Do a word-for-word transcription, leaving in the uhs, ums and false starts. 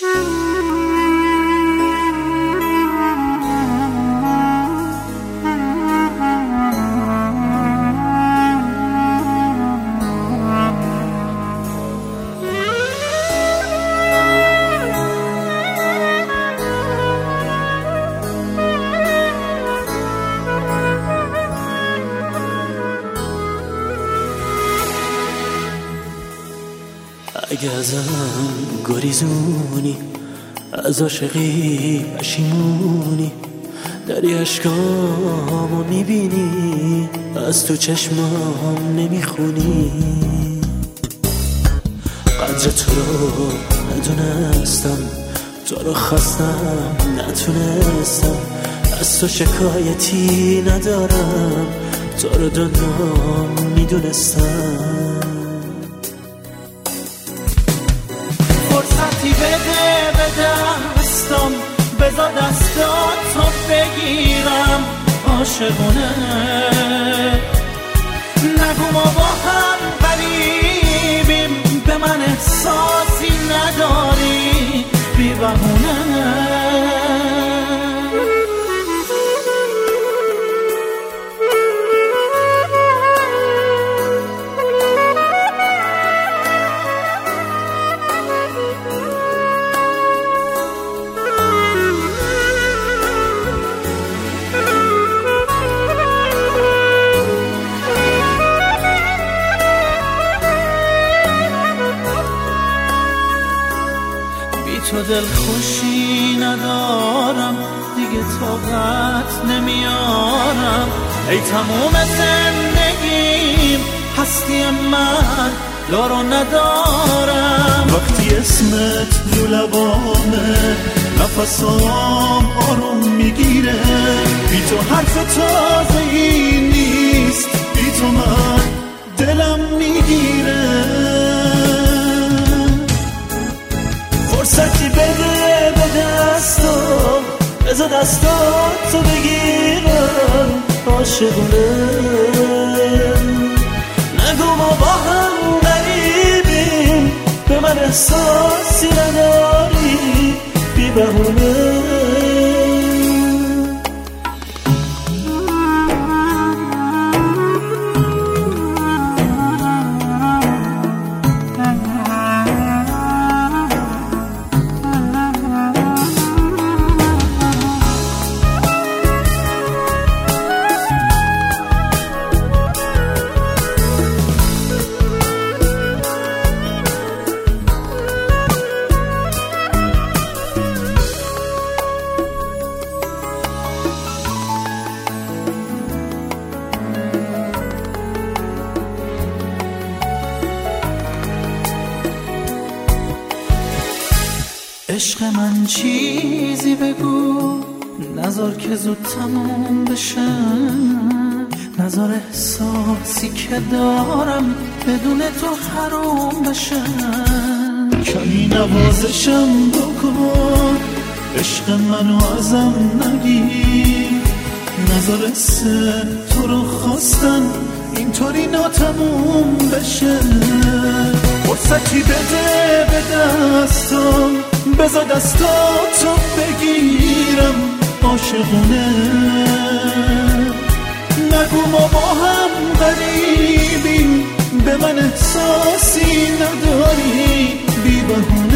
اگه ازم گریزونی، از عاشقی پشیمونی، داری عشقامو میبینی، از تو چشمام نمیخونی. قدر تو رو ندونستم، تو رو خواستم نتونستم، از تو شکایتی ندارم، تو رو دنیا میدونستم. فرصتی بده به دستم، بذار دستاتو بگیرم عاشقونه. نگو ما با هم غریبیم، به من احساسی نداری بی بهونه. تو دل خوشی ندارم دیگه، طاقت نمیارم. ای تموم زندگیم هستی من دارو ندارم. وقتی اسمت رو لبامه نفسام آروم میگیره، بی تو حرف تازه‌ای نیست، بی تو من دلم میگیره. فرصتی بده به دستم، بذار دستاتو بگیرم عاشقونه. نگو ما با هم غریبیم، به من احساسی نداری بی بهونه. عشق من چیزی بگو، نذار که زود تموم بشه. نذار احساسی که دارم بدون تو حروم بشه. کمی نوازشم بکن، عشق منو ازم نگیر. نذار سر تو رو خواستن اینطوری ناتموم بشه. فرصتی بده به دستم، بذار دستاتو بگیرم عاشقونه. نگو ما با هم غریبیم، به من احساسی نداری بی بهونه.